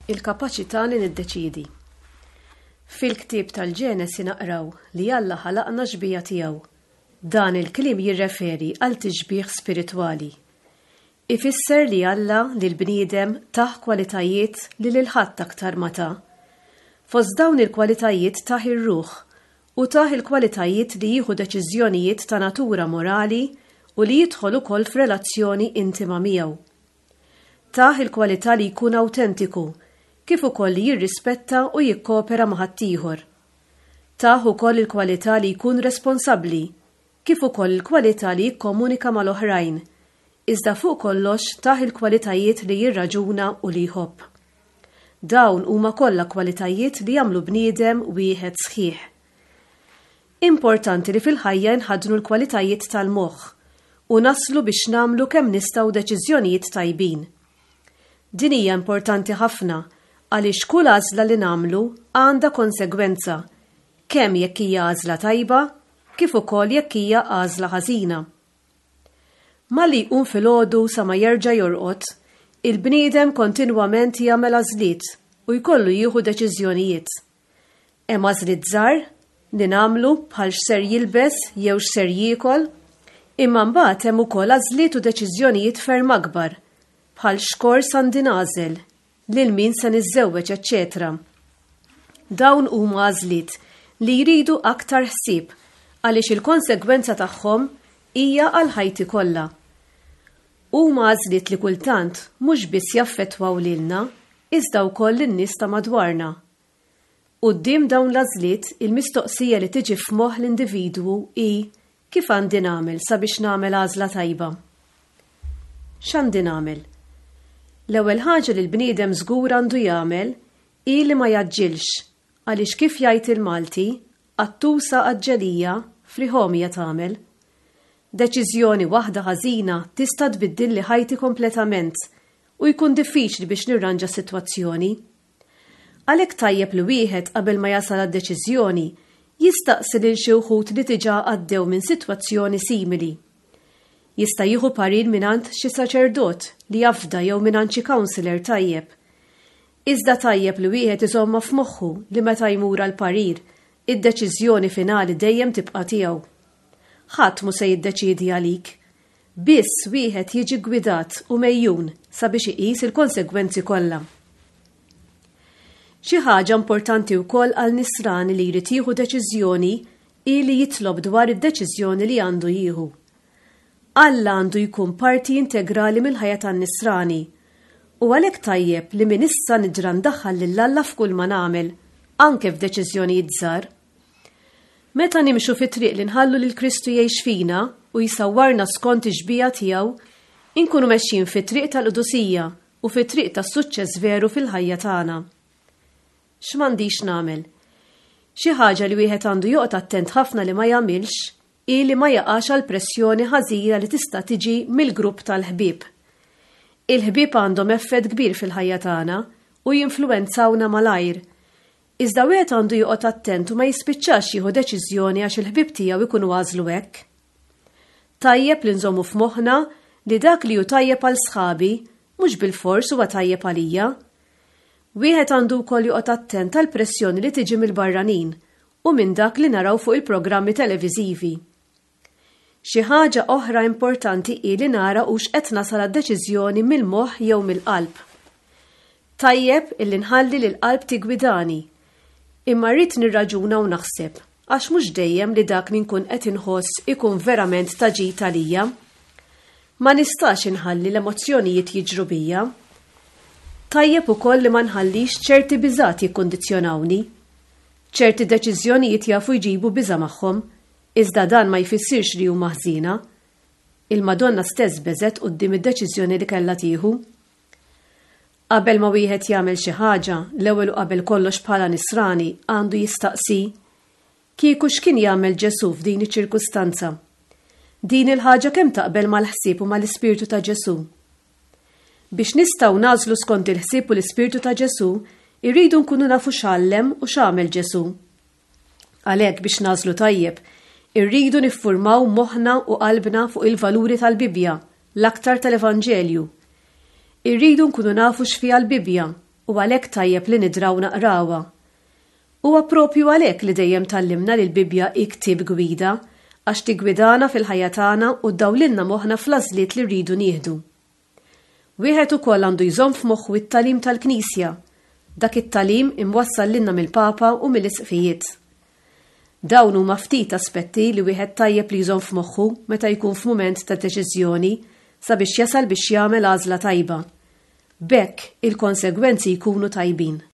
Il-kapaċità li niddeċiedi. Fil-ktieb tal-Ġenesi naqraw li Alla ħalaqna xbija tiegħu. Dan il-kliem jirreferi għal tixbih spiritwali. Ifisser li Alla lil bniedem taħ kwalitajiet li lil ħadd aktar ma ta'. Fost dawn il-kwalitajiet taħ ir-ruħ u taħ il-kwalitajiet li jieħu deċiżjonijiet ta' natura morali u li jidħol ukoll f'relazzjoni intima miegħu. Taħ il-kwalità li jkun awtentiku, kif ukoll li jirrispetta u jikkopera ma' ħaddieħor. Taħ ukoll il-kwalità li jkun responsabbli, kif ukoll il-kwalità li jikkomunika mal-oħrajn, iżda fuq kollox taħ il-kwalitajiet li jirraġuna u li jħobb. Dawn huma kollha kwalitajiet li jagħmlu bniedem wieħed sħiħ. Importanti li fil-ħajja nħaddnu l-kwalitajiet tal-moħħ u naslu biex nagħmlu kemm nistgħu deċiżjonijiet tajbin. Din hija importanti ħafna għaliex kull għażla li nagħmlu għandha konsegwenza, kemm jekk hija għażla tajba, kif ukoll jekk hija għażla ħażina. Malli jqum filgħodu sa ma jerġa' jorqod, il-bniedem kontinwament jagħmel għażliet u jkollu jieħu deċiżjonijiet. Hemm għażliet żgħar li nagħmlu bħal x'ser jilbes jew x'ser jiekol, imma mbagħad hemm ukoll għażliet u deċiżjonijiet ferm akbar bħal x'kors għandi nagħżel, lil min se niżżewweġ, eċċetera. Dawn huma għażliet li jridu aktar ħsieb għaliex il-konsegwenza tagħhom hija għal ħajti kollha. Huma għażliet li kultant mhux biss jaffettwaw lilna, iżda wkoll lin-nies ta' madwarna. Quddiem dawn l-għażliet il-mistoqsija li tiġi f'moħħ l-individwu hi kif għandi nagħmel sabiex nagħmel għażla tajba. X'għandi nagħmel? L-ewwel ħaġa li l-bniedem żgur għandu jagħmel hi li ma jaġġilx għaliex kif jgħid il-Malti qattusa aġġelija friħomija tagħmel. Deċiżjoni waħda ħażina tista' tbiddilli ħajti kompletament u jkun diffiċli biex nirranġa s-sitwazzjoni. Għalhekk tajjeb li wieħed qabel ma jasal għad-deċiżjoni jistaqsi lil xi wħud li diġà għaddew minn sitwazzjoni simili. Jista' jieħu parir mingħand xi saċerdot li jafda jew mingħand xi counselor tajjeb. Iżda tajjeb li wieħed iżomma f'moħħu li meta jmur għal parir, id-deċiżjoni finali dejjem tibqa' tiegħu. Ħadd mhu se jiddeċiedi għalik. Biss wieħed jiġi gwidat u mejjun sabiex iqis il-konsegwenzi kollha. Xi ħaġa importanti wkoll għal nisrani li jrid jieħu deċiżjoni hi li jitlob dwar id-deċiżjoni li għandu jieħu. Alla għandu jkun parti integrali mill-ħajja tan-nisrani u għalhekk tajjeb li minn issa nidra ndaħħal lil Alla f'kull ma nagħmel, anke f'deċiżjonijiet żgħar. Meta nimxu fit-triq li nħallu lil Kristu jgħix fina u jsawwarna skont ix-xbija tiegħu, inkunu mexxin fit-triq tal-qudusija u fit-triq tas-suċċess veru fil-ħajja tagħna. X'm'għandix nagħmel? Xi ħaġa li wieħed għandu joqgħod attent ħafna li ma jagħmilx hi li ma jaqax għal pressjoni ħażina li tista' tiġi mill-grupp tal-ħbieb. Il-ħbieb għandhom effett kbir fil-ħajja tagħna u jinfluwenzawna malajr. Iżda wieħed għandu joqgħod attent u ma jispiċċax jieħu deċiżjoni għax il-ħbieb tiegħu jkunu għażlu hekk. Tajjeb li nżommu f'moħħna li dak li hu tajjeb għal sħabi mhux bil-fors huwa tajjeb għalija. Wieħed għandu wkoll joqgħod attent għall pressjoni li tiġi mill-barranin u minn dak li naraw fuq il-programmi televiżivi. Xi ħaġa oħra importanti hi li nara hux qed nasal għad-deċiżjoni mill-moħħ jew mill-qalb. Tajjeb illi nħalli lil qalb tigwidani, imma rrid nirraġuna u naħseb għax mhux dejjem li dak li nkun qed inħoss ikun verament ta' ġid għalija. Ma nistax inħalli l-emozzjonijiet jiġru bija. Tajjeb ukoll li ma nħallix ċerti biżgħat jikkundizzjonawni. ċerti deċiżjonijiet jafu jġibu biża' magħhom, iżda dan ma jfissirx li huma ħżina. Il-Madonna stess beżgħet quddiem id-deċiżjoni li kellha tieħu. Qabel ma wieħed jagħmel xi ħaġa, l-ewwel u qabel kollox bħala nisrani għandu jistaqsi kieku x'kien jagħmel Ġesu f'din iċ-ċirkustanza. Din il-ħaġa kemm taqbel mal-ħsieb u mal-Ispirtu ta' Ġesu. Biex nistgħu nażlu skont il-ħsieb u l-Ispirtu ta' Ġesu, irridu nkunu nafu x'għallem u x'għamel Ġesu. Għalhekk biex nażlu tajjeb, irridu niffurmaw moħħna u qalbna fuq il-valuri tal-Bibja, l-aktar tal-Evanġelju. Irridu nkunu nafu x'fiha l-Bibja u għalhekk tajjeb li nidraw naqrawha. Huwa proprju għalhekk li dejjem tallimna li l-Bibja iktib gwida għax tigwidana fil-ħajja tagħna u ddawlilna moħħna fl-għażliet li rridu nieħdu. Wieħed ukoll għandu jżomm f'moħħu it-talim tal-Knisja, dak it-talim imwassal lilna mill-Papa u mill-Isqfijiet. Dawn huma ftit aspetti li wieħed tajjeb li jżomm f'moħħu meta jkun f'mument ta' deċiżjoni sabiex jasal biex jagħmel għażla tajba. B'hekk il-konsegwenzi jkunu tajbin.